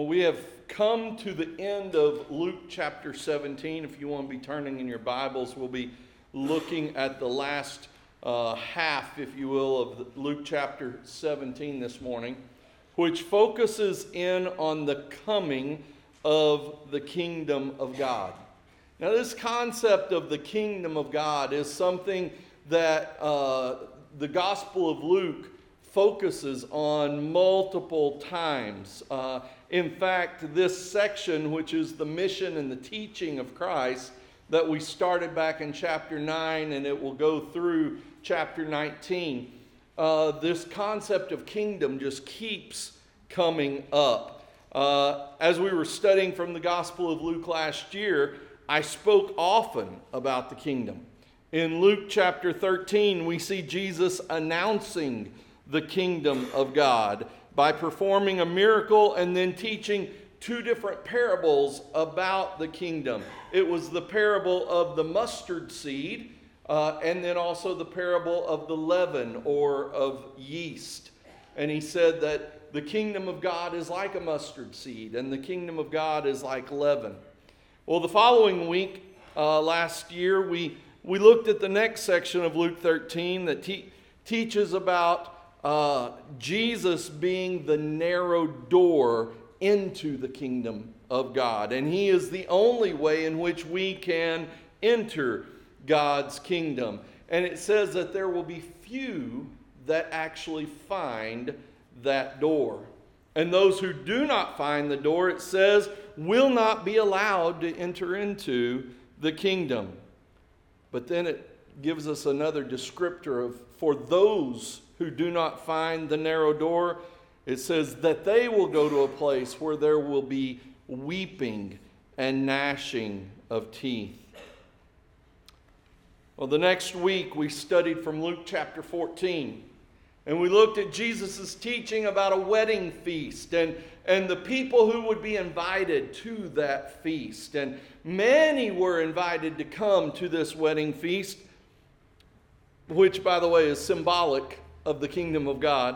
Well, we have come to the end of Luke chapter 17. If you want to be turning in your Bibles, we'll be looking at the last half, if you will, of Luke chapter 17 this morning, which focuses in on the coming of the kingdom of God. Now, this concept of the kingdom of God is something that the Gospel of Luke focuses on multiple times. In fact, this section, which is the mission and the teaching of Christ, that we started back in chapter 9 and it will go through chapter 19, this concept of kingdom just keeps coming up. As we were studying from the Gospel of Luke last year, I spoke often about the kingdom. In Luke chapter 13, we see Jesus announcing the kingdom of God by performing a miracle and then teaching two different parables about the kingdom. It was the parable of the mustard seed and then also the parable of the leaven or of yeast. And he said that the kingdom of God is like a mustard seed and the kingdom of God is like leaven. Well, the following week, last year, we looked at the next section of Luke 13 that teaches about Jesus being the narrow door into the kingdom of God. And he is the only way in which we can enter God's kingdom. And it says that there will be few that actually find that door. And those who do not find the door, it says, will not be allowed to enter into the kingdom. But then it gives us another descriptor of, for those who do not find the narrow door, it says that they will go to a place where there will be weeping and gnashing of teeth. Well, the next week we studied from Luke chapter 14. And we looked at Jesus' teaching about a wedding feast and the people who would be invited to that feast. And many were invited to come to this wedding feast, which, by the way, is symbolic of the kingdom of God.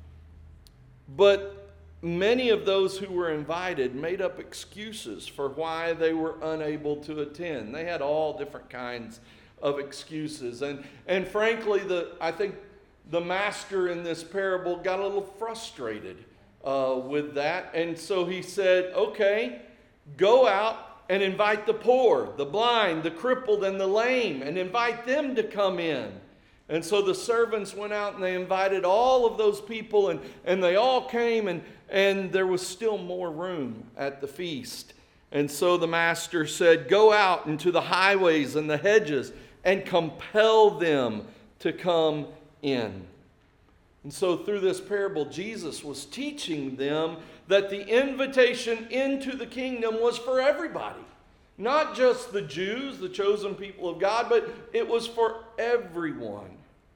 But many of those who were invited made up excuses for why they were unable to attend. They had all different kinds of excuses. And frankly, I think the master in this parable got a little frustrated with that. And so he said, okay, go out and invite the poor, the blind, the crippled, and the lame, and invite them to come in. And so the servants went out and they invited all of those people, and they all came, and there was still more room at the feast. And so the master said, go out into the highways and the hedges and compel them to come in. And so through this parable, Jesus was teaching them that the invitation into the kingdom was for everybody. Not just the Jews, the chosen people of God, but it was for everyone.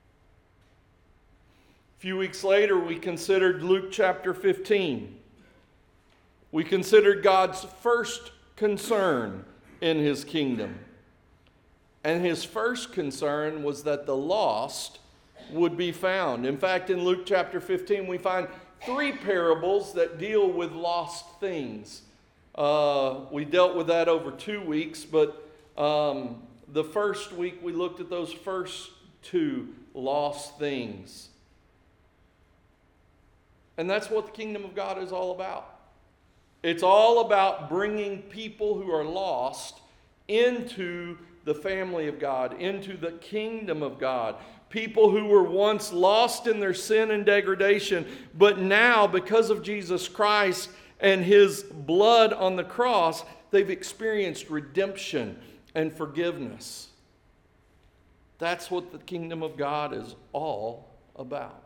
A few weeks later, we considered Luke chapter 15. We considered God's first concern in his kingdom. And his first concern was that the lost would be found. In fact, in Luke chapter 15, we find three parables that deal with lost things. We dealt with that over 2 weeks, but the first week we looked at those first two lost things. And that's what the kingdom of God is all about. It's all about bringing people who are lost into the family of God, into the kingdom of God. People who were once lost in their sin and degradation, but now, because of Jesus Christ and his blood on the cross, they've experienced redemption and forgiveness. That's what the kingdom of God is all about.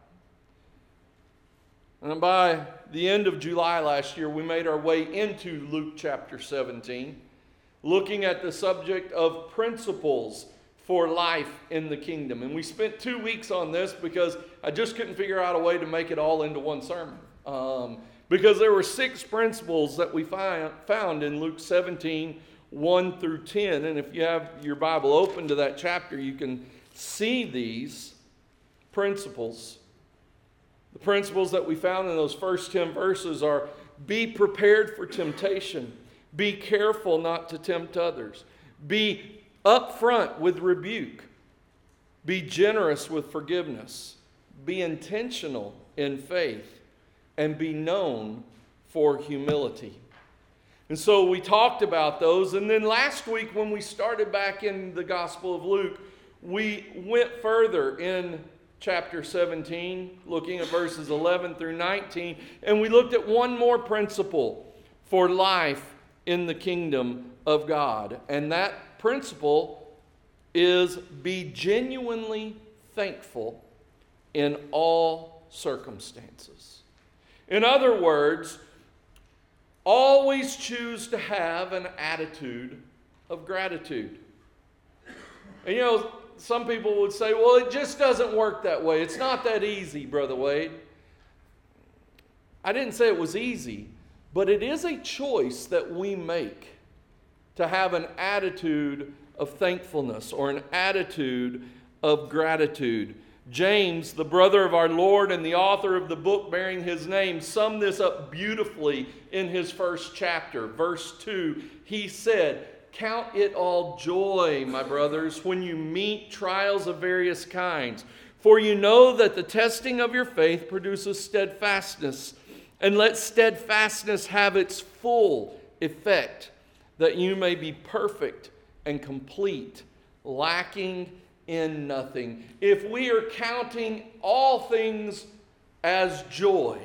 And by the end of July last year, we made our way into Luke chapter 17, looking at the subject of principles for life in the kingdom. And we spent 2 weeks on this because I just couldn't figure out a way to make it all into one sermon. Because there were 6 principles that we found in Luke 17, 1 through 10. And if you have your Bible open to that chapter, you can see these principles. The principles that we found in those first 10 verses are be prepared for temptation. Be careful not to tempt others. Be upfront with rebuke. Be generous with forgiveness. Be intentional in faith. And be known for humility. And so we talked about those. And then last week when we started back in the Gospel of Luke, we went further in chapter 17, looking at verses 11 through 19. And we looked at one more principle for life in the kingdom of God. And that principle is be genuinely thankful in all circumstances. In other words, always choose to have an attitude of gratitude. And you know, some people would say, well, it just doesn't work that way. It's not that easy, Brother Wade. I didn't say it was easy, but it is a choice that we make to have an attitude of thankfulness or an attitude of gratitude. James, the brother of our Lord and the author of the book bearing his name, summed this up beautifully in his first chapter. Verse 2, he said, "Count it all joy, my brothers, when you meet trials of various kinds. For you know that the testing of your faith produces steadfastness. And let steadfastness have its full effect, that you may be perfect and complete, lacking in nothing." If we are counting all things as joy,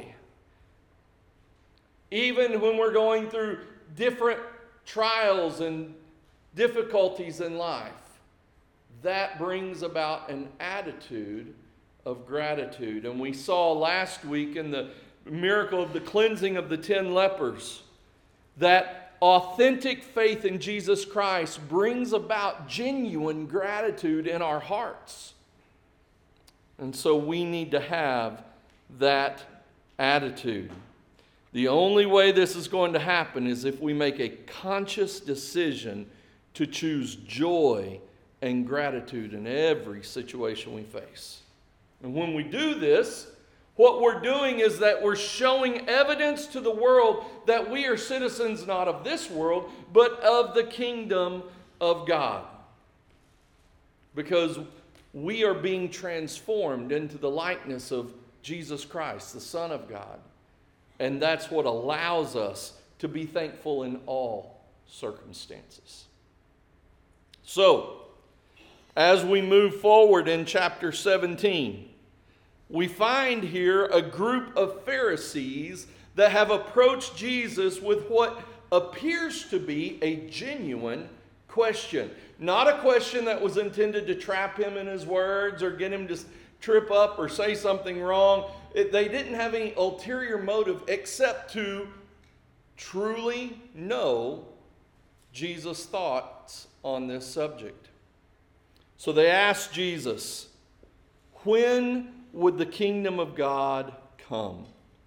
even when we're going through different trials and difficulties in life, that brings about an attitude of gratitude. And we saw last week in the miracle of the cleansing of the 10 lepers that authentic faith in Jesus Christ brings about genuine gratitude in our hearts. And so we need to have that attitude. The only way this is going to happen is if we make a conscious decision to choose joy and gratitude in every situation we face. And when we do this, what we're doing is that we're showing evidence to the world that we are citizens not of this world, but of the kingdom of God. Because we are being transformed into the likeness of Jesus Christ, the Son of God. And that's what allows us to be thankful in all circumstances. So, as we move forward in chapter 17, we find here a group of Pharisees that have approached Jesus with what appears to be a genuine question. Not a question that was intended to trap him in his words or get him to trip up or say something wrong. They didn't have any ulterior motive except to truly know Jesus' thoughts on this subject. So they asked Jesus, when would the kingdom of God come?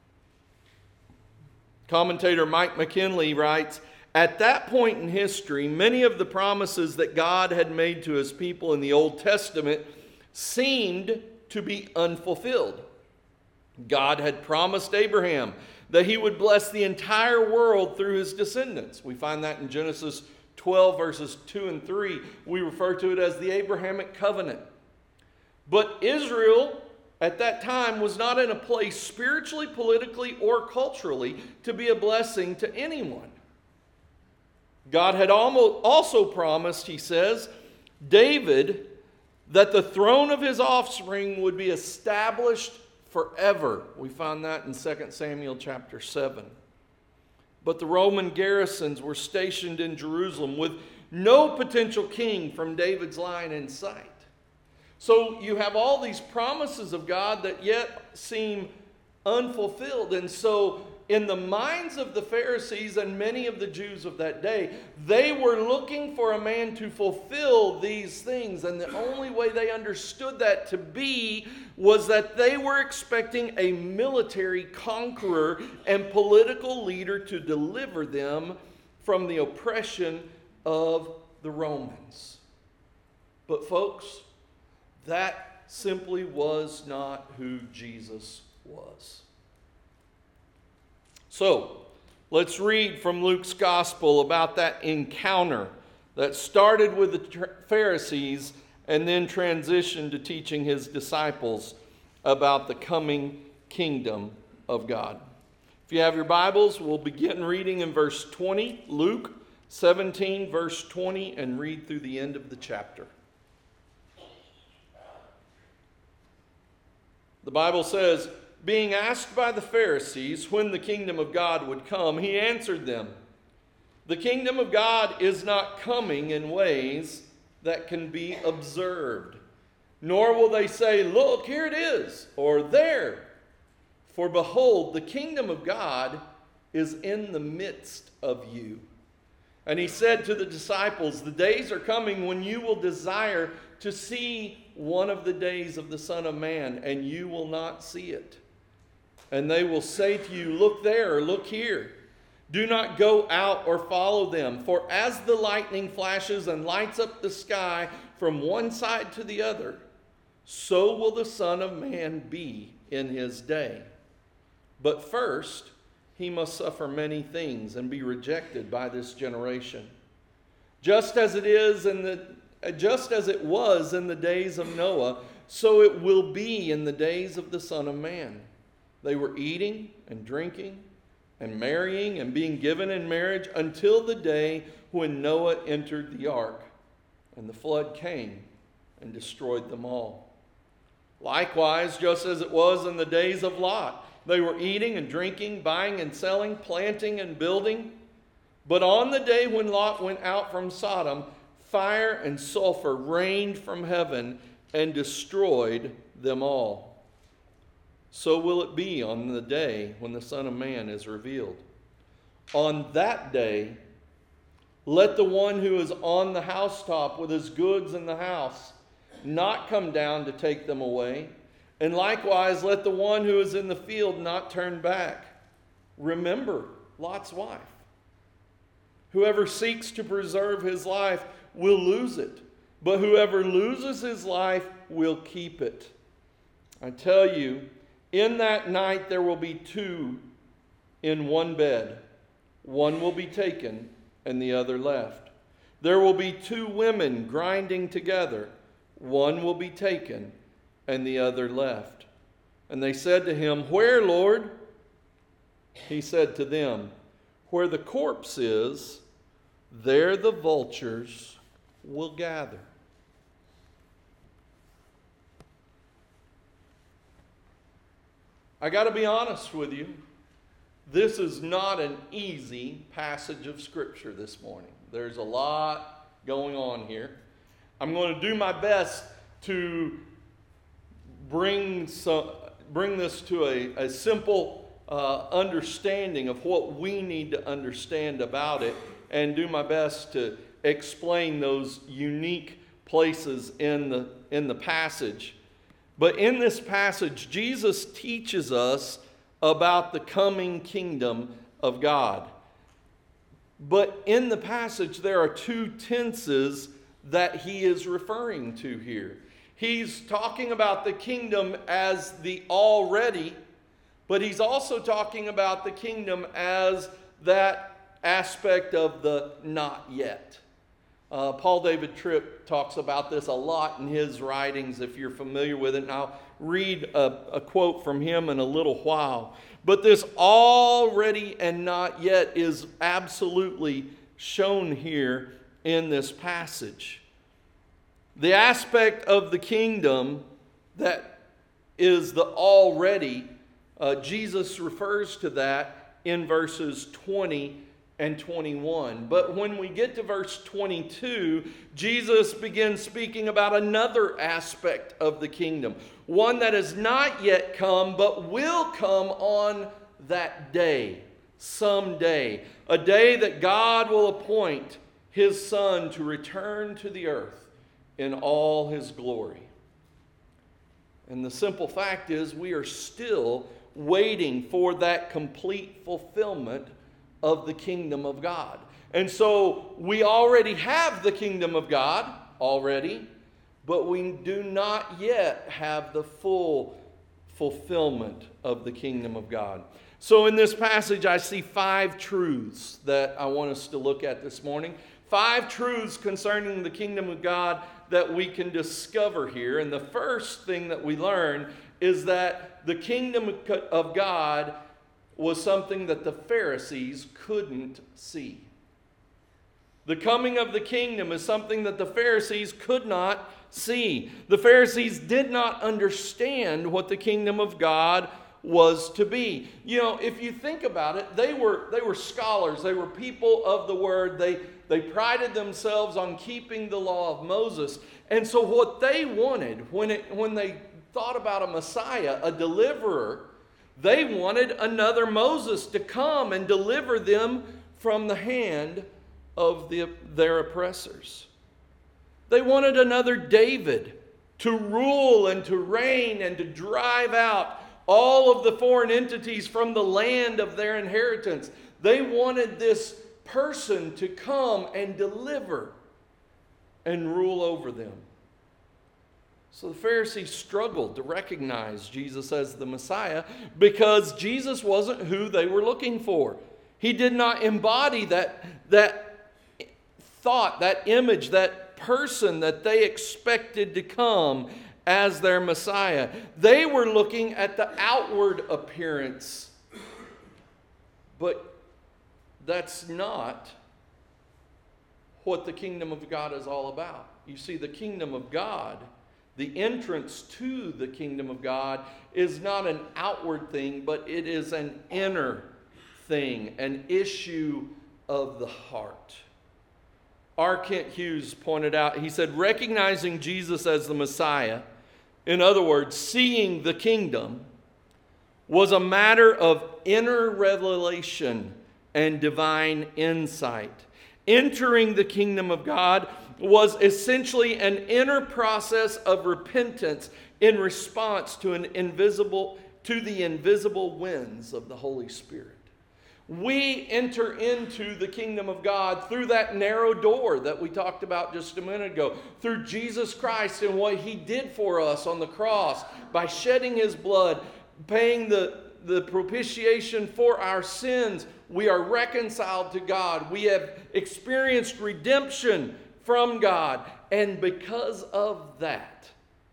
Commentator Mike McKinley writes, at that point in history, many of the promises that God had made to his people in the Old Testament seemed to be unfulfilled. God had promised Abraham that he would bless the entire world through his descendants. We find that in Genesis 12 verses 2 and 3. We refer to it as the Abrahamic covenant. But Israel at that time was not in a place spiritually, politically, or culturally to be a blessing to anyone. God had also promised, he says, David that the throne of his offspring would be established forever. We found that in 2 Samuel chapter 7. But the Roman garrisons were stationed in Jerusalem with no potential king from David's line in sight. So you have all these promises of God that yet seem unfulfilled. And so in the minds of the Pharisees and many of the Jews of that day, they were looking for a man to fulfill these things. And the only way they understood that to be was that they were expecting a military conqueror and political leader to deliver them from the oppression of the Romans. But folks, that simply was not who Jesus was. So, Let's read from Luke's Gospel about that encounter that started with the Pharisees and then transitioned to teaching his disciples about the coming kingdom of God. If you have your Bibles, we'll begin reading in verse 20, Luke 17, verse 20, and read through the end of the chapter. The Bible says, being asked by the Pharisees when the kingdom of God would come, he answered them, the kingdom of God is not coming in ways that can be observed, nor will they say, look, here it is, or there. For behold, the kingdom of God is in the midst of you. And he said to the disciples, the days are coming when you will desire to see one of the days of the Son of Man, and you will not see it. And they will say to you, look there, or look here. Do not go out or follow them. For as the lightning flashes and lights up the sky from one side to the other, so will the Son of Man be in his day. But first, he must suffer many things and be rejected by this generation. Just as it was in the days of Noah, so it will be in the days of the Son of Man. They were eating and drinking and marrying and being given in marriage until the day when Noah entered the ark, and the flood came and destroyed them all. Likewise, just as it was in the days of Lot, they were eating and drinking, buying and selling, planting and building. But on the day when Lot went out from Sodom, fire and sulfur rained from heaven and destroyed them all. So will it be on the day when the Son of Man is revealed. On that day, let the one who is on the housetop with his goods in the house not come down to take them away. And likewise, let the one who is in the field not turn back. Remember Lot's wife. Whoever seeks to preserve his life will lose it, but whoever loses his life will keep it. I tell you, in that night there will be two in one bed. One will be taken and the other left. There will be two women grinding together. One will be taken and the other left. And they said to him, where, Lord? He said to them, where the corpse is, there the vultures will gather. I got to be honest with you. This is not an easy passage of Scripture this morning. There's a lot going on here. I'm going to do my best to bring this to a simple understanding of what we need to understand about it, and do my best to explain those unique places in the passage. But in this passage, Jesus teaches us about the coming kingdom of God. But in the passage, there are two tenses that he is referring to here. He's talking about the kingdom as the already, but he's also talking about the kingdom as that aspect of the not yet. Paul David Tripp talks about this a lot in his writings, if you're familiar with it. And I'll read a quote from him in a little while. But this already and not yet is absolutely shown here in this passage. The aspect of the kingdom that is the already, Jesus refers to that in verses 20 and 21. But when we get to verse 22, Jesus begins speaking about another aspect of the kingdom. One that has not yet come, but will come on that day, someday. A day that God will appoint his Son to return to the earth in all his glory. And the simple fact is, we are still waiting for that complete fulfillment of the kingdom of God. And so we already have the kingdom of God already, but we do not yet have the full fulfillment of the kingdom of God. So in this passage, I see 5 truths that I want us to look at this morning. 5 truths concerning the kingdom of God that we can discover here. And the first thing that we learn is that the kingdom of God was something that the Pharisees couldn't see. The coming of the kingdom is something that the Pharisees could not see. The Pharisees did not understand what the kingdom of God was to be. You know, if you think about it, they were scholars. They were people of the word. They prided themselves on keeping the law of Moses. And so what they wanted when they thought about a Messiah, a deliverer, they wanted another Moses to come and deliver them from the hand of their oppressors. They wanted another David to rule and to reign and to drive out all of the foreign entities from the land of their inheritance. They wanted this person to come and deliver and rule over them. So the Pharisees struggled to recognize Jesus as the Messiah because Jesus wasn't who they were looking for. He did not embody that thought, that image, that person that they expected to come as their Messiah. They were looking at the outward appearance, but that's not what the kingdom of God is all about. You see, the kingdom of God, the entrance to the kingdom of God, is not an outward thing, but it is an inner thing, an issue of the heart. R. Kent Hughes pointed out, he said, recognizing Jesus as the Messiah, in other words, seeing the kingdom, was a matter of inner revelation and divine insight. Entering the kingdom of God was essentially an inner process of repentance in response to the invisible winds of the Holy Spirit. We enter into the kingdom of God through that narrow door that we talked about just a minute ago, through Jesus Christ and what He did for us on the cross by shedding His blood, paying the propitiation for our sins. We are reconciled to God. We have experienced redemption from God. And because of that,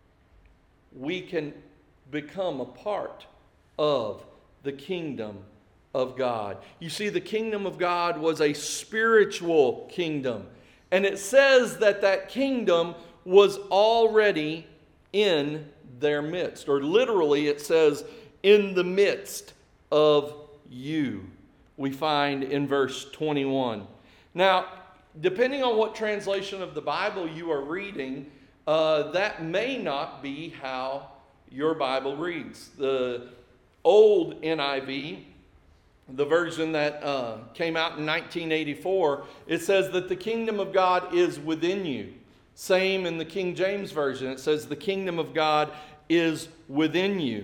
we can become a part of the kingdom of God. You see, the kingdom of God was a spiritual kingdom. And it says that kingdom was already in their midst. Or literally it says, in the midst of you. We find in verse 21. Now, depending on what translation of the Bible you are reading, that may not be how your Bible reads. The old NIV, the version that came out in 1984, it says that the kingdom of God is within you. Same in the King James Version. It says the kingdom of God is within you.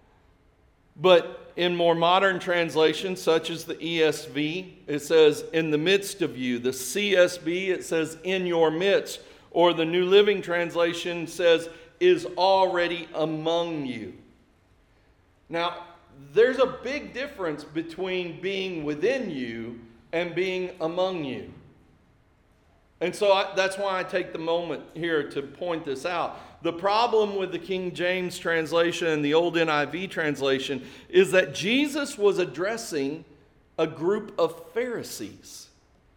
But in more modern translations, such as the ESV, it says in the midst of you. The CSB, it says in your midst. Or the New Living Translation says is already among you. Now, there's a big difference between being within you and being among you. And so that's why I take the moment here to point this out. The problem with the King James translation and the old NIV translation is that Jesus was addressing a group of Pharisees.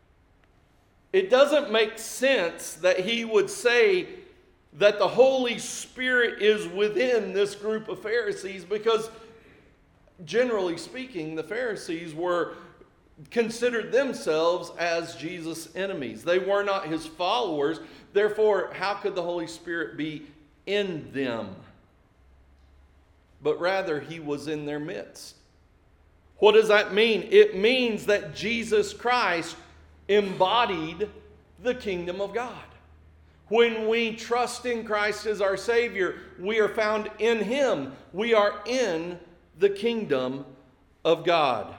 It doesn't make sense that he would say that the Holy Spirit is within this group of Pharisees because, generally speaking, the Pharisees considered themselves as Jesus' enemies. They were not His followers. Therefore, how could the Holy Spirit be in them? But rather, He was in their midst. What does that mean? It means that Jesus Christ embodied the kingdom of God. When we trust in Christ as our Savior, we are found in Him. We are in the kingdom of God.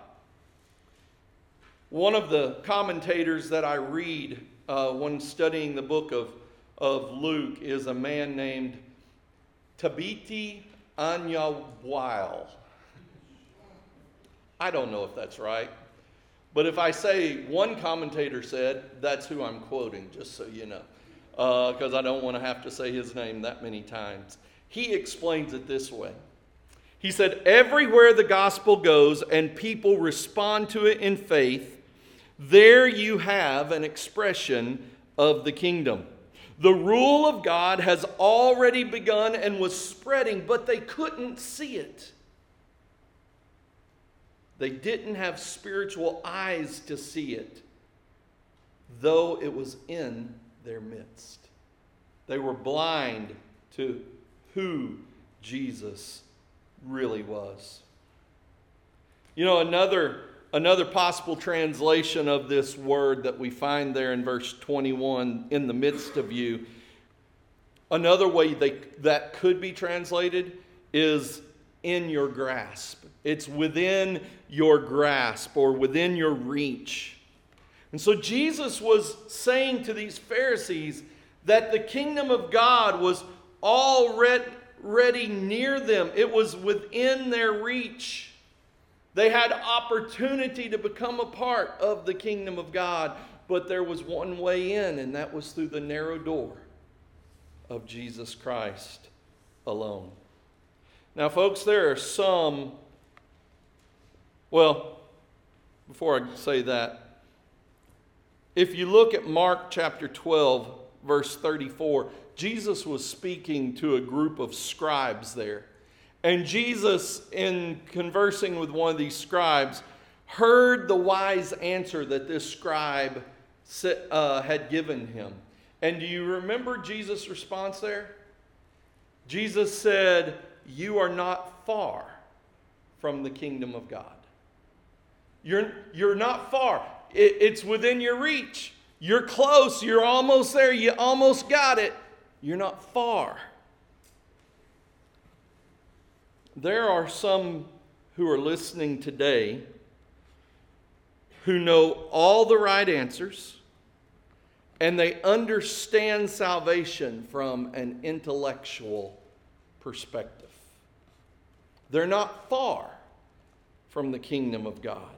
One of the commentators that I read when studying the book of Luke is a man named Tabiti Anyawile. I don't know if that's right. But if I say one commentator said, that's who I'm quoting, just so you know. Because I don't want to have to say his name that many times. He explains it this way. He said, everywhere the gospel goes and people respond to it in faith, there you have an expression of the kingdom. The rule of God has already begun and was spreading, but they couldn't see it. They didn't have spiritual eyes to see it, though it was in their midst. They were blind to who Jesus really was. You know, another possible translation of this word that we find there in verse 21, in the midst of you, another way that could be translated is in your grasp. It's within your grasp or within your reach. And so Jesus was saying to these Pharisees that the kingdom of God was already near them. It was within their reach. They had opportunity to become a part of the kingdom of God, but there was one way in, and that was through the narrow door of Jesus Christ alone. Now, folks, there are some, well, before I say that, if you look at Mark chapter 12, verse 34, Jesus was speaking to a group of scribes there. And Jesus, in conversing with one of these scribes, heard the wise answer that this scribe had given him. And do you remember Jesus' response there? Jesus said, "You are not far from the kingdom of God." You're not far. It's within your reach. You're close. You're almost there. You almost got it. You're not far. There are some who are listening today who know all the right answers, and they understand salvation from an intellectual perspective. They're not far from the kingdom of God.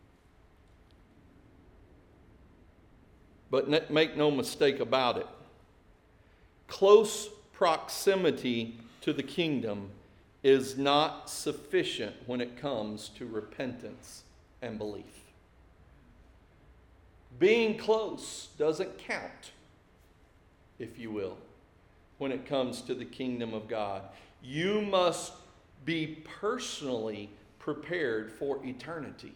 But make no mistake about it, close proximity to the kingdom is not sufficient when it comes to repentance and belief. Being close doesn't count, if you will, when it comes to the kingdom of God. You must be personally prepared for eternity.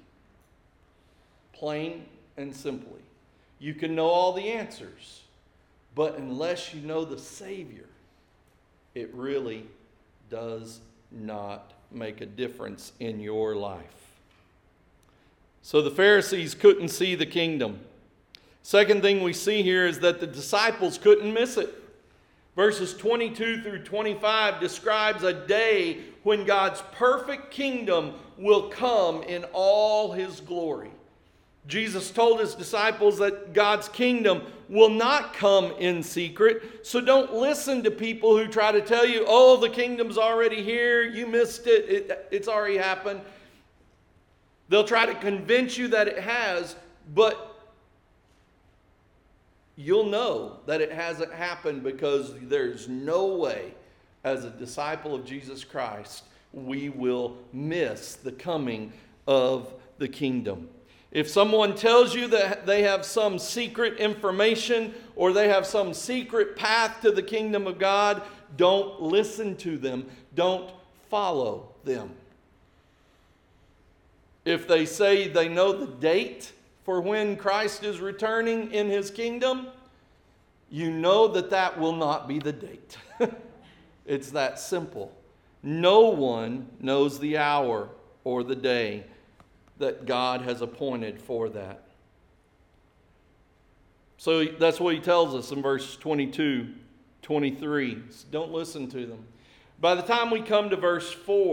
Plain and simply. You can know all the answers, but unless you know the Savior, it really does not make a difference in your life. So the Pharisees couldn't see the kingdom. Second thing we see here is that the disciples couldn't miss it. Verses 22 through 25 describes a day when God's perfect kingdom will come in all his glory. Jesus told his disciples that God's kingdom will not come in secret. So don't listen to people who try to tell you, oh, the kingdom's already here. You missed it. It's already happened. They'll try to convince you that it has, but you'll know that it hasn't happened because there's no way, as a disciple of Jesus Christ, we will miss the coming of the kingdom. If someone tells you that they have some secret information or they have some secret path to the kingdom of God, don't listen to them. Don't follow them. If they say they know the date for when Christ is returning in his kingdom, you know that that will not be the date. It's that simple. No one knows the hour or the day that God has appointed for that. So that's what he tells us in verse 22, 23. Don't listen to them. By the time we come to verse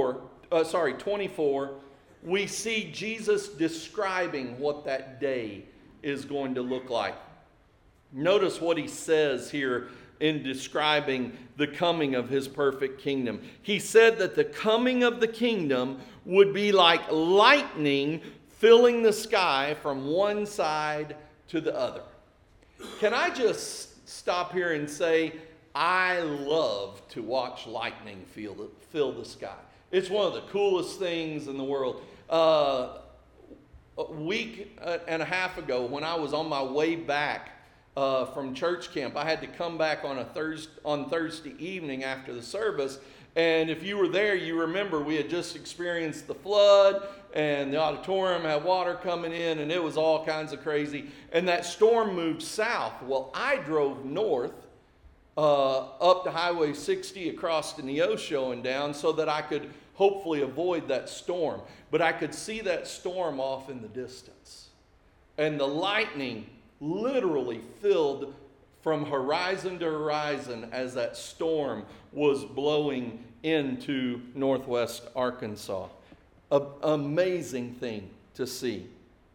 24, we see Jesus describing what that day is going to look like. Notice what he says here in describing the coming of his perfect kingdom. He said that the coming of the kingdom would be like lightning filling the sky from one side to the other. Can I just stop here and say, I love to watch lightning fill the sky. It's one of the coolest things in the world. A week and a half ago, when I was on my way back from church camp, I had to come back on Thursday evening after the service. And if you were there, you remember we had just experienced the flood, and the auditorium had water coming in, and it was all kinds of crazy. And that storm moved south. Well, I drove north up to Highway 60 across to Neosho and down so that I could hopefully avoid that storm. But I could see that storm off in the distance. And the lightning literally filled from horizon to horizon as that storm was blowing into northwest Arkansas. An amazing thing to see.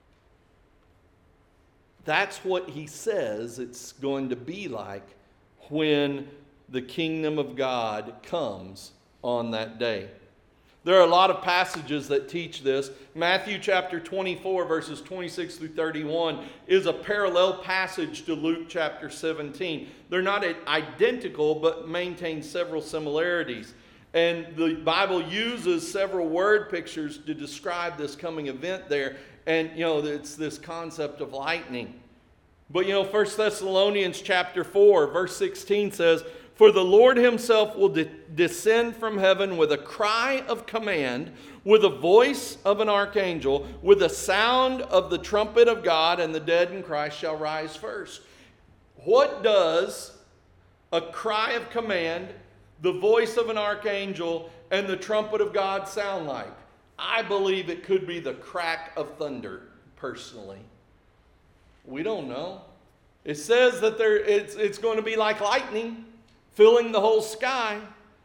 That's what he says it's going to be like when the kingdom of God comes on that day. There are a lot of passages that teach this. Matthew chapter 24, verses 26 through 31 is a parallel passage to Luke chapter 17. They're not identical, but maintain several similarities. And the Bible uses several word pictures to describe this coming event there. And, it's this concept of lightning. But, 1 Thessalonians chapter 4, verse 16 says, "For the Lord himself will descend from heaven with a cry of command, with a voice of an archangel, with a sound of the trumpet of God, and the dead in Christ shall rise first." What does a cry of command, the voice of an archangel, and the trumpet of God sound like? I believe it could be the crack of thunder, personally. We don't know. It says that it's going to be like lightning, filling the whole sky.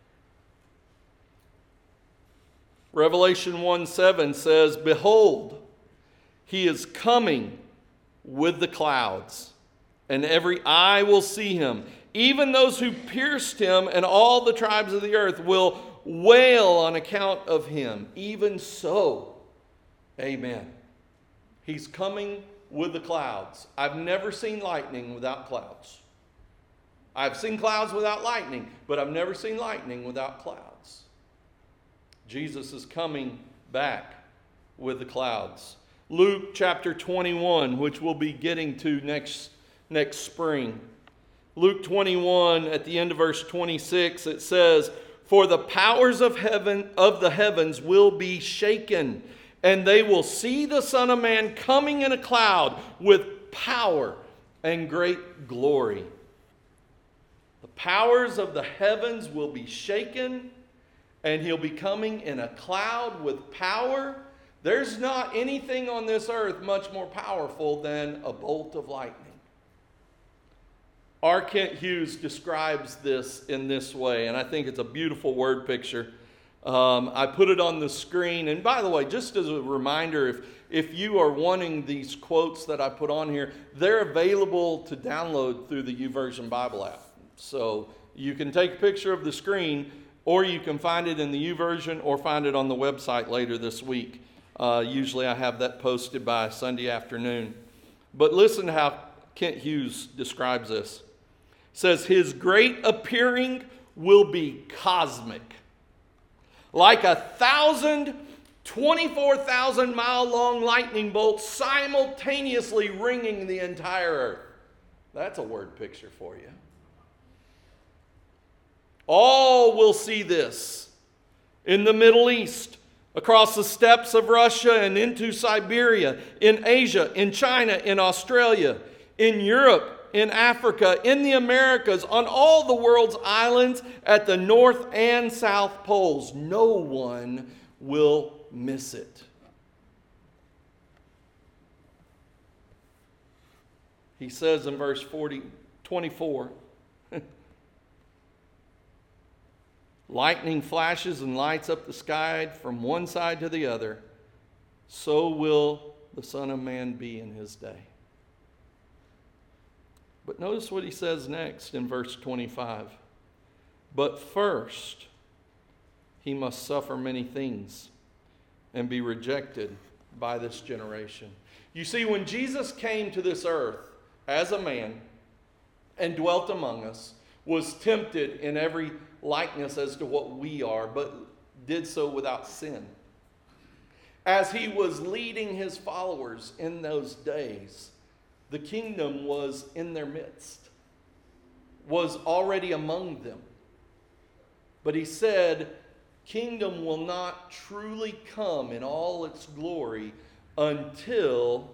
Revelation 1:7 says, "Behold, he is coming with the clouds, and every eye will see him. Even those who pierced him, and all the tribes of the earth will wail on account of him. Even so, amen." He's coming with the clouds. I've never seen lightning without clouds. I've seen clouds without lightning, but I've never seen lightning without clouds. Jesus is coming back with the clouds. Luke chapter 21, which we'll be getting to next spring. Luke 21, at the end of verse 26, it says, "For the powers of the heavens will be shaken, and they will see the Son of Man coming in a cloud with power and great glory." The powers of the heavens will be shaken, and he'll be coming in a cloud with power. There's not anything on this earth much more powerful than a bolt of lightning. R. Kent Hughes describes this in this way, and I think it's a beautiful word picture. I put it on the screen. And by the way, just as a reminder, if you are wanting these quotes that I put on here, they're available to download through the YouVersion Bible app. So you can take a picture of the screen, or you can find it in the YouVersion, or find it on the website later this week. Usually I have that posted by Sunday afternoon. But listen to how Kent Hughes describes this. It says, "His great appearing will be cosmic. Like 24,000-mile-long lightning bolts simultaneously ringing the entire earth." That's a word picture for you. All will see this. In the Middle East, across the steppes of Russia and into Siberia, in Asia, in China, in Australia, in Europe, in Africa, in the Americas, on all the world's islands, at the North and South Poles. No one will miss it. He says in verse 24, "Lightning flashes and lights up the sky from one side to the other. So will the Son of Man be in his day." But notice what he says next in verse 25. But first, he must suffer many things and be rejected by this generation. You see, when Jesus came to this earth as a man and dwelt among us, was tempted in every likeness as to what we are, but did so without sin. As he was leading his followers in those days, the kingdom was in their midst, was already among them. But he said, kingdom will not truly come in all its glory until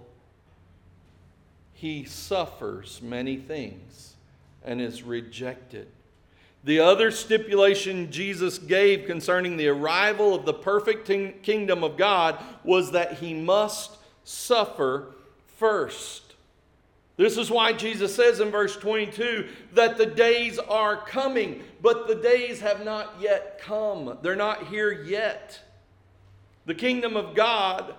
he suffers many things and is rejected. The other stipulation Jesus gave concerning the arrival of the perfect kingdom of God was that he must suffer first. This is why Jesus says in verse 22 that the days are coming, but the days have not yet come. They're not here yet. The kingdom of God,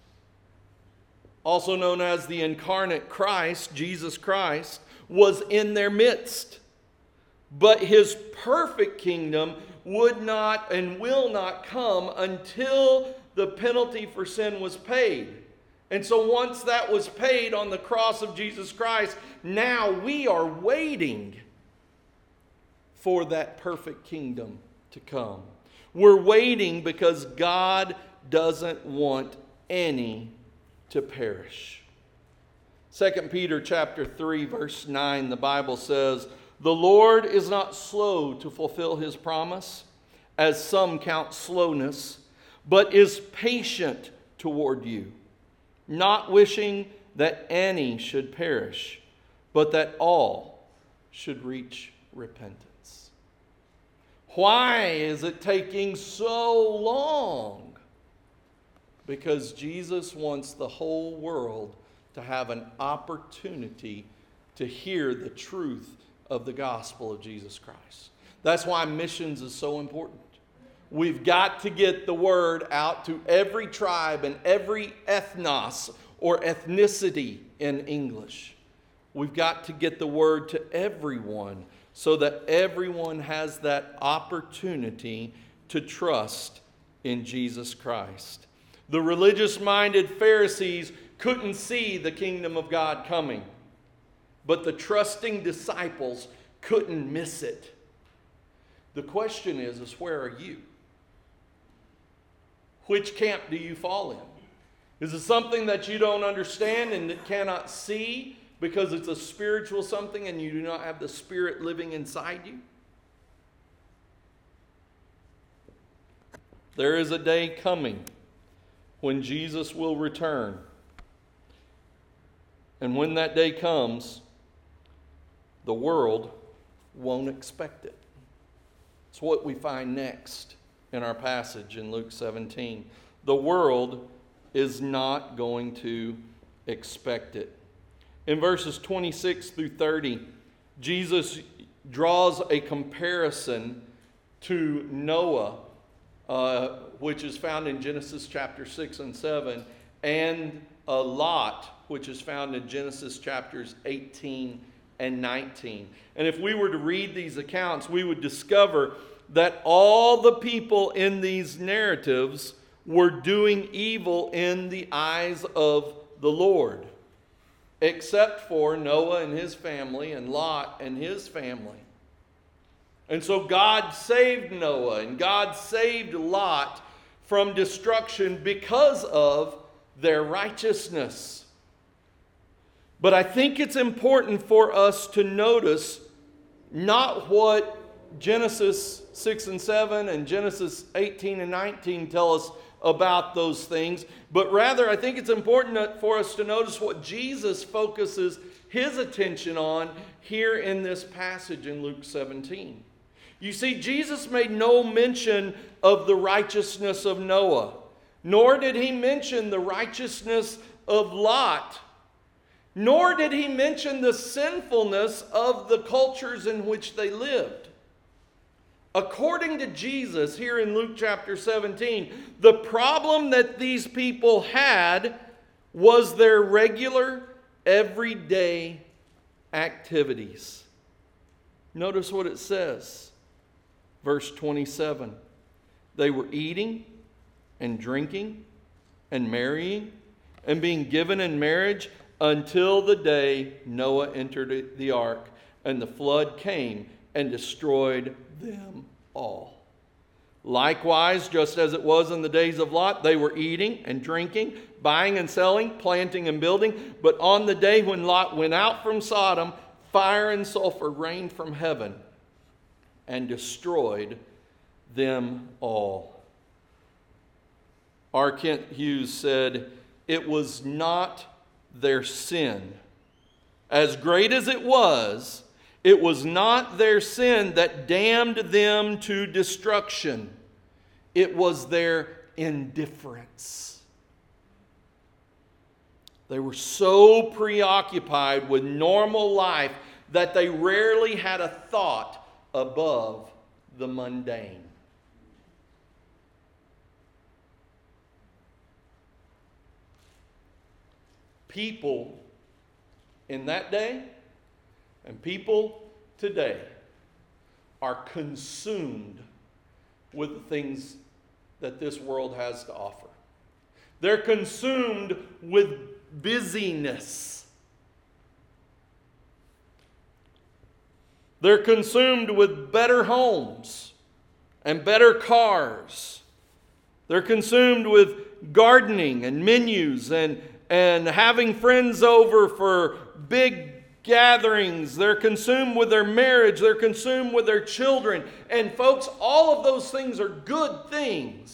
also known as the incarnate Christ, Jesus Christ, was in their midst. But his perfect kingdom would not and will not come until the penalty for sin was paid. And so once that was paid on the cross of Jesus Christ, now we are waiting for that perfect kingdom to come. We're waiting because God doesn't want any to perish. 2 Peter chapter 3, verse 9, the Bible says, "The Lord is not slow to fulfill his promise, as some count slowness, but is patient toward you, not wishing that any should perish, but that all should reach repentance." Why is it taking so long? Because Jesus wants the whole world to have an opportunity to hear the truth of the gospel of Jesus Christ. That's why missions is so important. We've got to get the word out to every tribe and every ethnos or ethnicity in English. We've got to get the word to everyone so that everyone has that opportunity to trust in Jesus Christ. The religious-minded Pharisees couldn't see the kingdom of God coming, but the trusting disciples couldn't miss it. The question is where are you? Which camp do you fall in? Is it something that you don't understand and cannot see because it's a spiritual something and you do not have the Spirit living inside you? There is a day coming when Jesus will return. And when that day comes, the world won't expect it. It's what we find next in our passage in Luke 17. The world is not going to expect it. In verses 26 through 30, Jesus draws a comparison to Noah, which is found in Genesis chapter 6 and 7, and Lot, which is found in Genesis chapters 18 and 19. And if we were to read these accounts, we would discover that all the people in these narratives were doing evil in the eyes of the Lord, except for Noah and his family and Lot and his family. And so God saved Noah and God saved Lot from destruction because of their righteousness. But I think it's important for us to notice not what Genesis 6 and 7 and Genesis 18 and 19 tell us about those things, but rather I think it's important for us to notice what Jesus focuses his attention on here in this passage in Luke 17. You see, Jesus made no mention of the righteousness of Noah, nor did he mention the righteousness of Lot, nor did he mention the sinfulness of the cultures in which they lived. According to Jesus, here in Luke chapter 17, the problem that these people had was their regular, everyday activities. Notice what it says. Verse 27. They were eating and drinking and marrying and being given in marriage until the day Noah entered the ark, and the flood came and destroyed them all. Likewise, just as it was in the days of Lot, they were eating and drinking, buying and selling, planting and building. But on the day when Lot went out from Sodom, fire and sulfur rained from heaven and destroyed them all. R. Kent Hughes said, "It was not their sin. As great as it was not their sin that damned them to destruction. It was their indifference." They were so preoccupied with normal life that they rarely had a thought above the mundane. People in that day and people today are consumed with the things that this world has to offer. They're consumed with busyness. They're consumed with better homes and better cars. They're consumed with gardening and menus and having friends over for big gatherings. They're consumed with their marriage. They're consumed with their children. And folks, all of those things are good things.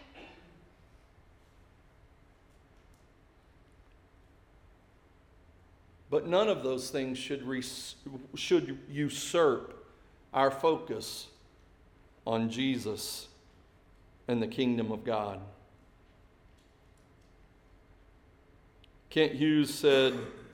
But none of those things should usurp our focus on Jesus and the kingdom of God. Kent Hughes said,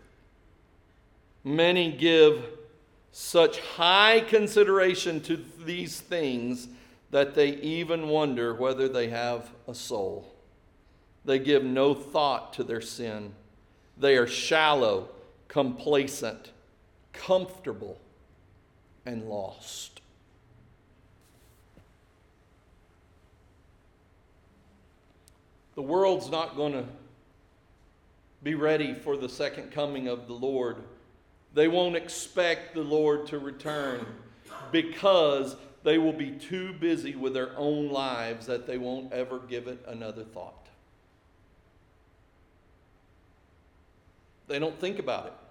"Many give such high consideration to these things that they even wonder whether they have a soul. They give no thought to their sin. They are shallow, complacent, comfortable, and lost." The world's not going to be ready for the second coming of the Lord. They won't expect the Lord to return because they will be too busy with their own lives that they won't ever give it another thought. They don't think about it.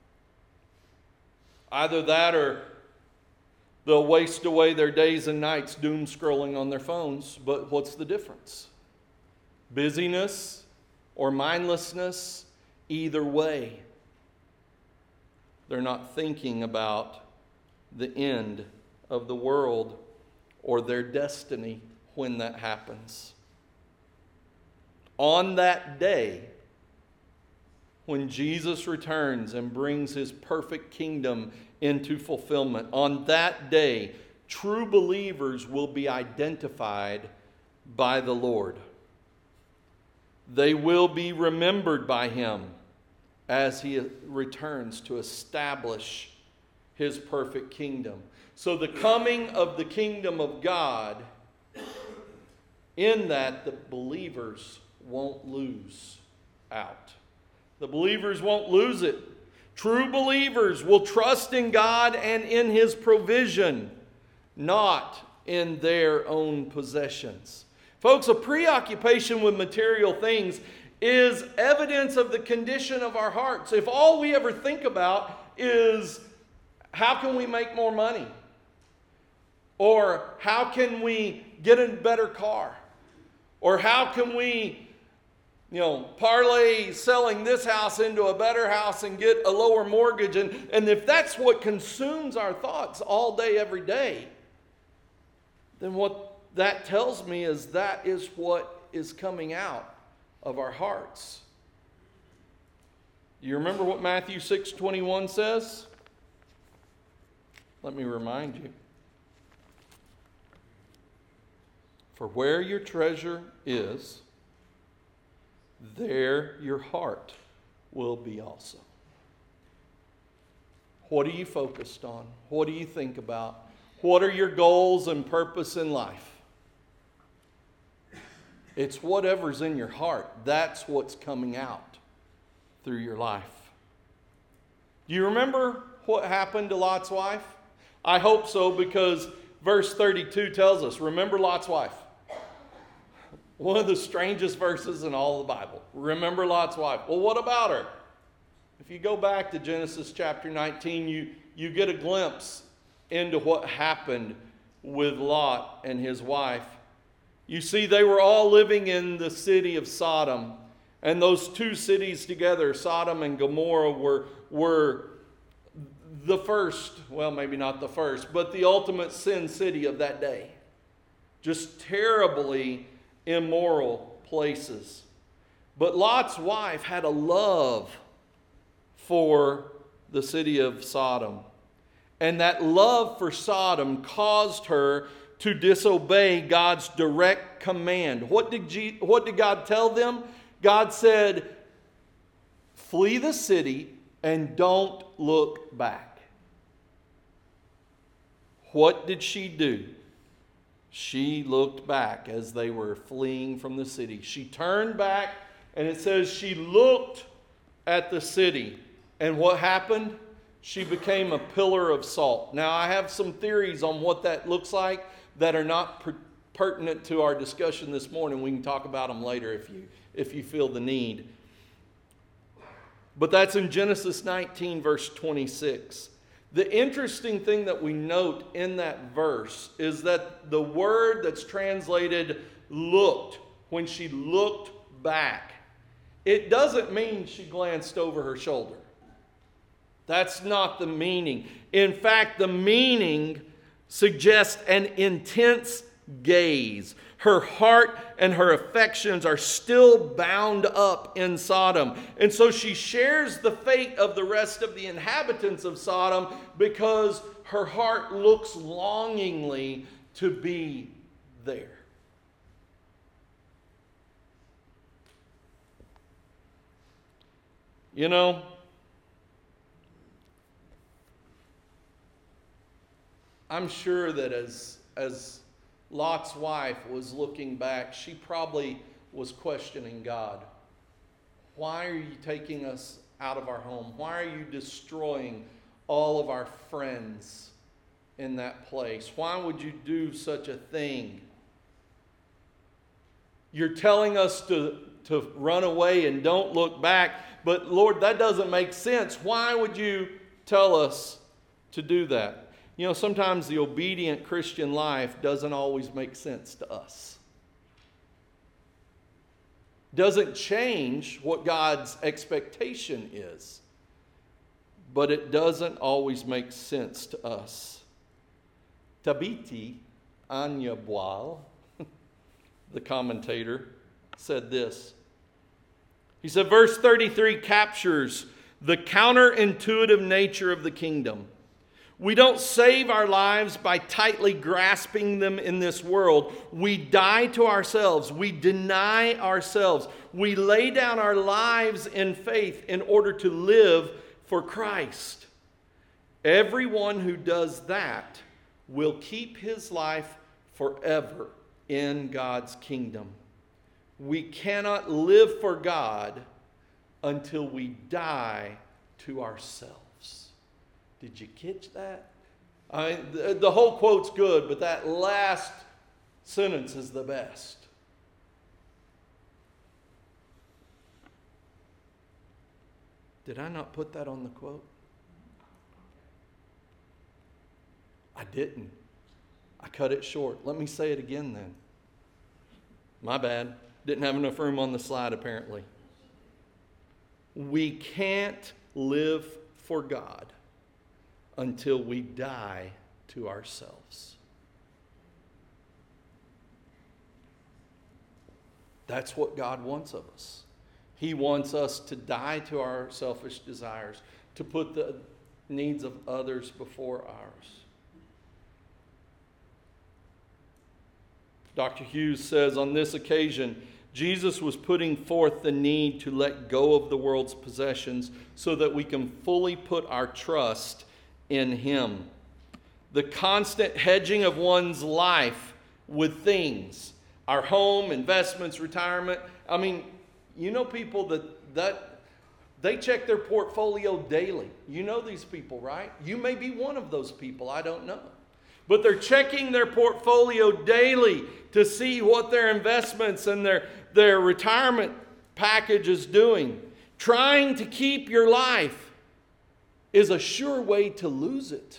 Either that or they'll waste away their days and nights doom scrolling on their phones. But what's the difference? Busyness or mindlessness, either way, they're not thinking about the end of the world or their destiny when that happens. On that day, when Jesus returns and brings his perfect kingdom into fulfillment, on that day, true believers will be identified by the Lord. They will be remembered by him as he returns to establish his perfect kingdom. So the coming of the kingdom of God, in that the believers won't lose out. The believers won't lose it. True believers will trust in God and in his provision, not in their own possessions. Folks, a preoccupation with material things is evidence of the condition of our hearts. If all we ever think about is how can we make more money? Or how can we get a better car? Or how can we, parlay selling this house into a better house and get a lower mortgage? And if that's what consumes our thoughts all day, every day, then what that tells me is that is what is coming out of our hearts. You remember what Matthew 6:21 says? Let me remind you. For where your treasure is, there your heart will be also. What are you focused on? What do you think about? What are your goals and purpose in life? It's whatever's in your heart. That's what's coming out through your life. Do you remember what happened to Lot's wife? I hope so, because verse 32 tells us, remember Lot's wife. One of the strangest verses in all the Bible. Remember Lot's wife. Well, what about her? If you go back to Genesis chapter 19, you get a glimpse into what happened with Lot and his wife. You see, they were all living in the city of Sodom. And those two cities together, Sodom and Gomorrah, were the first, well, maybe not the first, but the ultimate sin city of that day. Just terribly immoral places. But Lot's wife had a love for the city of Sodom. And that love for Sodom caused her to disobey God's direct command. What did God tell them? God said, flee the city and don't look back. What did she do? She looked back as they were fleeing from the city. She turned back, and it says she looked at the city. And what happened? She became a pillar of salt. Now, I have some theories on what that looks like that are not pertinent to our discussion this morning. We can talk about them later if you feel the need. But that's in Genesis 19, verse 26. The interesting thing that we note in that verse is that the word that's translated looked, when she looked back, it doesn't mean she glanced over her shoulder. That's not the meaning. In fact, the meaning suggests an intense gaze. Her heart and her affections are still bound up in Sodom. And so she shares the fate of the rest of the inhabitants of Sodom because her heart looks longingly to be there. You know, I'm sure that as Lot's wife was looking back, she probably was questioning God. Why are you taking us out of our home? Why are you destroying all of our friends in that place? Why would you do such a thing? You're telling us to run away and don't look back, but Lord, that doesn't make sense. Why would you tell us to do that? You know, sometimes the obedient Christian life doesn't always make sense to us. Doesn't change what God's expectation is, but it doesn't always make sense to us. Tabiti Anyabwal, the commentator, said this. He said, verse 33 captures the counterintuitive nature of the kingdom. We don't save our lives by tightly grasping them in this world. We die to ourselves. We deny ourselves. We lay down our lives in faith in order to live for Christ. Everyone who does that will keep his life forever in God's kingdom. We cannot live for God until we die to ourselves. Did you catch that? The whole quote's good, but that last sentence is the best. Did I not put that on the quote? I didn't. I cut it short. Let me say it again then. My bad. Didn't have enough room on the slide apparently. We can't live for God until we die to ourselves. That's what God wants of us. He wants us to die to our selfish desires, to put the needs of others before ours. Dr. Hughes says, on this occasion, Jesus was putting forth the need to let go of the world's possessions so that we can fully put our trust in Him. The constant hedging of one's life with things. Our home, investments, retirement. I mean, you know people that they check their portfolio daily. You know these people, right? You may be one of those people. I don't know. But they're checking their portfolio daily to see what their investments and their retirement package is doing. Trying to keep your life is a sure way to lose it.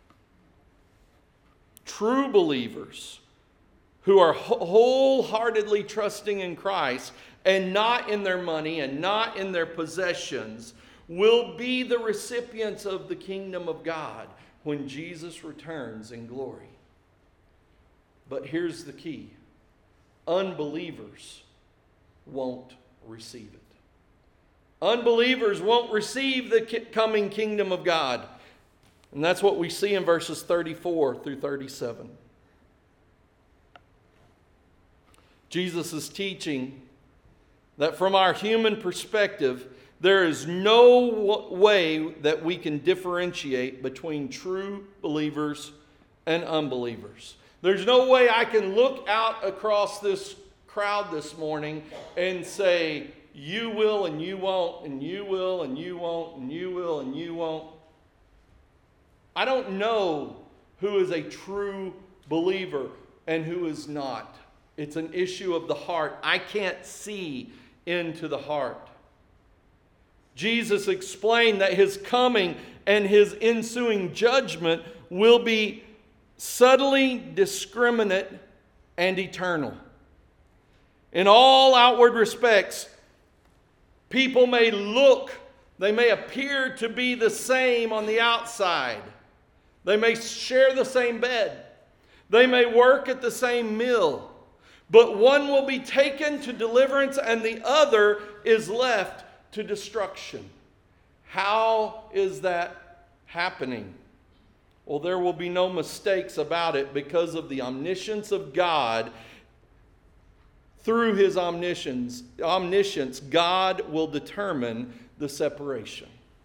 True believers who are wholeheartedly trusting in Christ and not in their money and not in their possessions will be the recipients of the kingdom of God when Jesus returns in glory. But here's the key. Unbelievers won't receive it. Unbelievers won't receive the coming kingdom of God. And that's what we see in verses 34 through 37. Jesus is teaching that from our human perspective, there is no way that we can differentiate between true believers and unbelievers. There's no way I can look out across this crowd this morning and say, you will and you won't, and you will and you won't, and you will and you won't. I don't know who is a true believer and who is not. It's an issue of the heart. I can't see into the heart. Jesus explained that His coming and His ensuing judgment will be subtly discriminate and eternal. In all outward respects, people may they may appear to be the same on the outside. They may share the same bed. They may work at the same mill. But one will be taken to deliverance and the other is left to destruction. How is that happening? Well, there will be no mistakes about it because of the omniscience of God. Through His omniscience, God will determine the separation.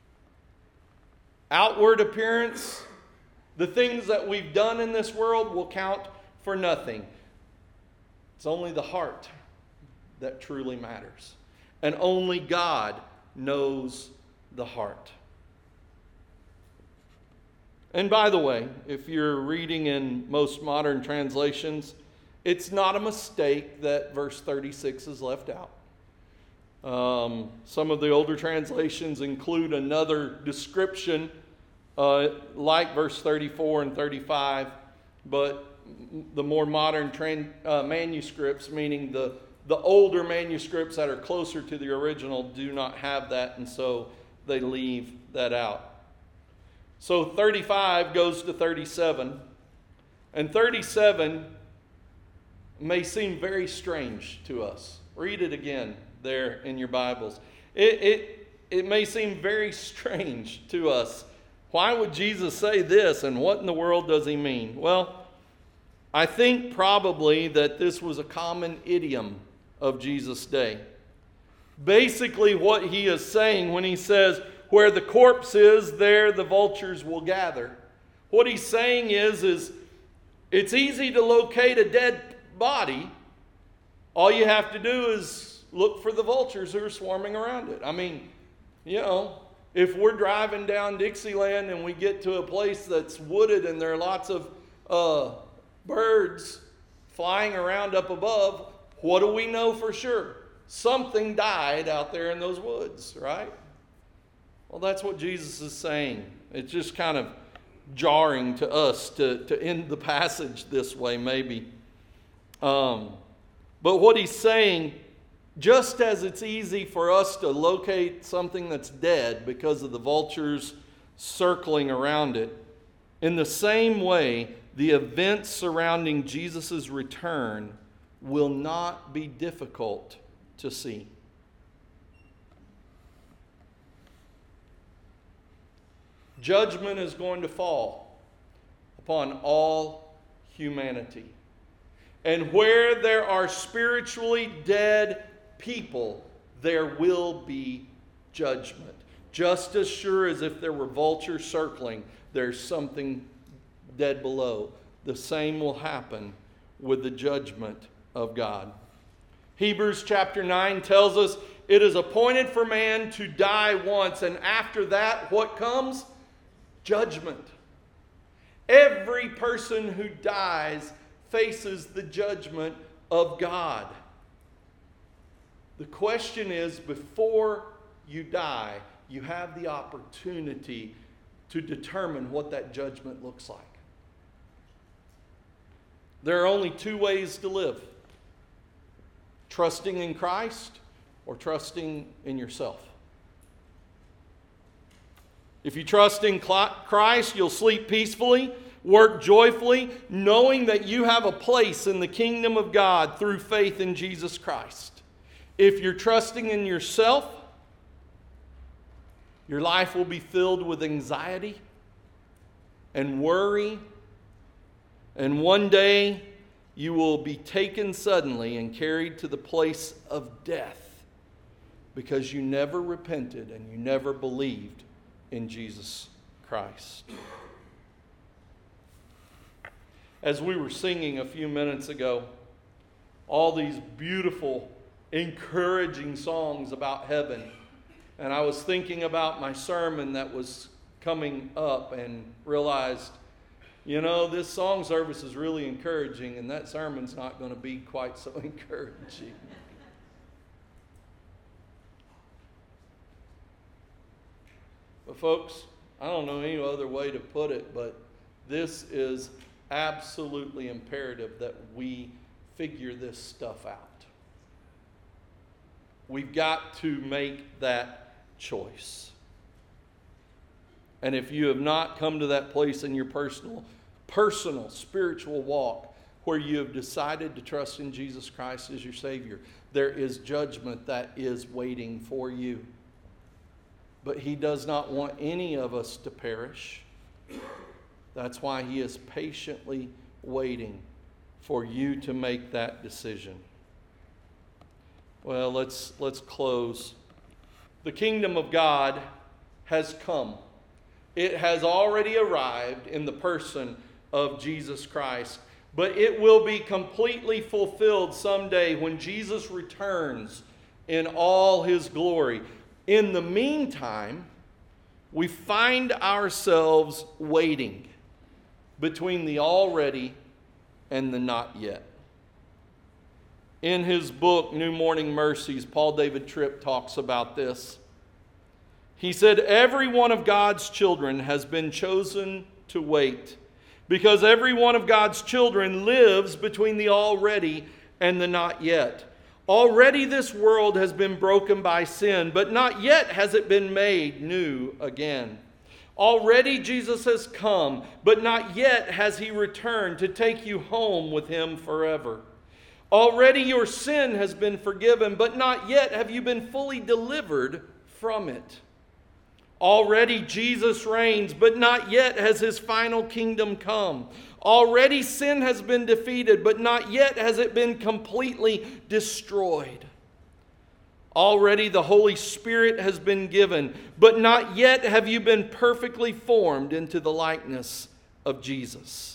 Outward appearance, the things that we've done in this world will count for nothing. It's only the heart that truly matters. And only God knows the heart. And by the way, if you're reading in most modern translations, it's not a mistake that verse 36 is left out. Some of the older translations include another description like verse 34 and 35, but the more modern manuscripts, meaning the older manuscripts that are closer to the original, do not have that, and so they leave that out. So 35 goes to 37, and 37 may seem very strange to us. Read it again there in your Bibles. It may seem very strange to us. Why would Jesus say this, and what in the world does He mean? Well, I think probably that this was a common idiom of Jesus' day. Basically what He is saying when He says, where the corpse is, there the vultures will gather. What He's saying is it's easy to locate a dead body. All you have to do is look for the vultures who are swarming around it. I mean, if we're driving down Dixieland and we get to a place that's wooded and there are lots of birds flying around up above, what do we know for sure? Something died out there in those woods, right? Well, that's what Jesus is saying. It's just kind of jarring to us to end the passage this way, maybe. But what He's saying, just as it's easy for us to locate something that's dead because of the vultures circling around it, in the same way, the events surrounding Jesus' return will not be difficult to see. Judgment is going to fall upon all humanity. And where there are spiritually dead people, there will be judgment. just as sure as if there were vultures circling, there's something dead below. The same will happen with the judgment of God. Hebrews chapter 9 tells us it is appointed for man to die once, and after that, what comes? Judgment. Every person who dies faces the judgment of God. The question is, before you die, you have the opportunity to determine what that judgment looks like. There are only two ways to live: trusting in Christ or trusting in yourself. If you trust in Christ, you'll sleep peacefully, work joyfully, knowing that you have a place in the kingdom of God through faith in Jesus Christ. If you're trusting in yourself, your life will be filled with anxiety and worry, and one day you will be taken suddenly and carried to the place of death because you never repented and you never believed in Jesus Christ. As we were singing a few minutes ago, all these beautiful, encouraging songs about heaven, and I was thinking about my sermon that was coming up and realized, this song service is really encouraging, and that sermon's not going to be quite so encouraging. But folks, I don't know any other way to put it, but this is absolutely imperative that we figure this stuff out. We've got to make that choice. And if you have not come to that place in your personal spiritual walk where you have decided to trust in Jesus Christ as your Savior, there is judgment that is waiting for you. But He does not want any of us to perish. That's why He is patiently waiting for you to make that decision. Well, let's close. The kingdom of God has come. It has already arrived in the person of Jesus Christ. But it will be completely fulfilled someday when Jesus returns in all His glory. In the meantime, we find ourselves waiting between the already and the not yet. In his book, New Morning Mercies, Paul David Tripp talks about this. He said, every one of God's children has been chosen to wait because every one of God's children lives between the already and the not yet. Already this world has been broken by sin, but not yet has it been made new again. Already Jesus has come, but not yet has He returned to take you home with Him forever. Already your sin has been forgiven, but not yet have you been fully delivered from it. Already Jesus reigns, but not yet has His final kingdom come. Already sin has been defeated, but not yet has it been completely destroyed. Already the Holy Spirit has been given, but not yet have you been perfectly formed into the likeness of Jesus.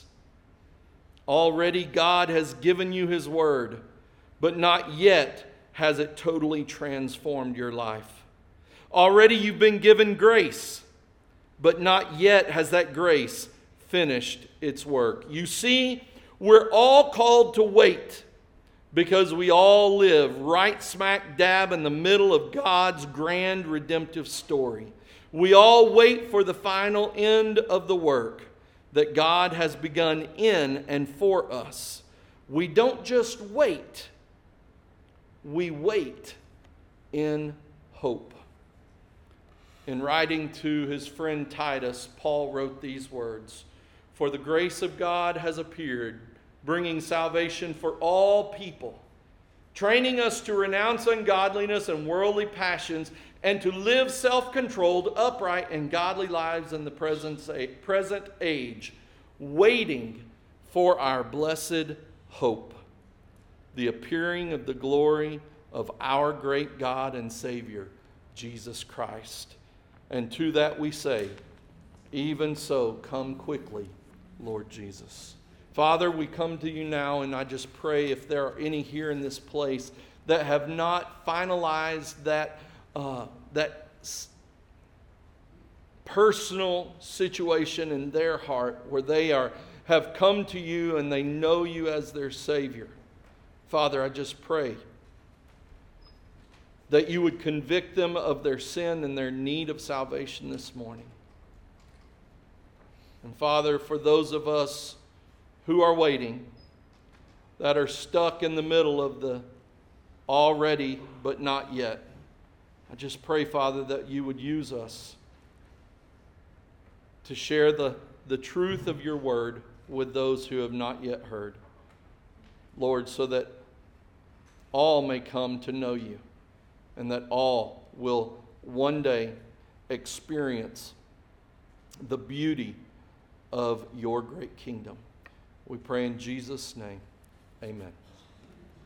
Already God has given you His word, but not yet has it totally transformed your life. Already you've been given grace, but not yet has that grace finished its work. You see, we're all called to wait because we all live right smack dab in the middle of God's grand redemptive story. We all wait for the final end of the work that God has begun in and for us. We don't just wait, we wait in hope. In writing to his friend Titus, Paul wrote these words, "For the grace of God has appeared, bringing salvation for all people, training us to renounce ungodliness and worldly passions, and to live self-controlled, upright, and godly lives in the present age, waiting for our blessed hope, the appearing of the glory of our great God and Savior, Jesus Christ." And to that we say, even so, come quickly, Lord Jesus. Father, we come to you now, and I just pray if there are any here in this place that have not finalized that personal situation in their heart where they have come to you and they know you as their Savior. Father, I just pray that you would convict them of their sin and their need of salvation this morning. And Father, for those of us who are waiting, that are stuck in the middle of the already but not yet, I just pray, Father, that you would use us to share the truth of your word with those who have not yet heard. Lord, so that all may come to know you, and that all will one day experience the beauty of your great kingdom. We pray in Jesus' name. Amen.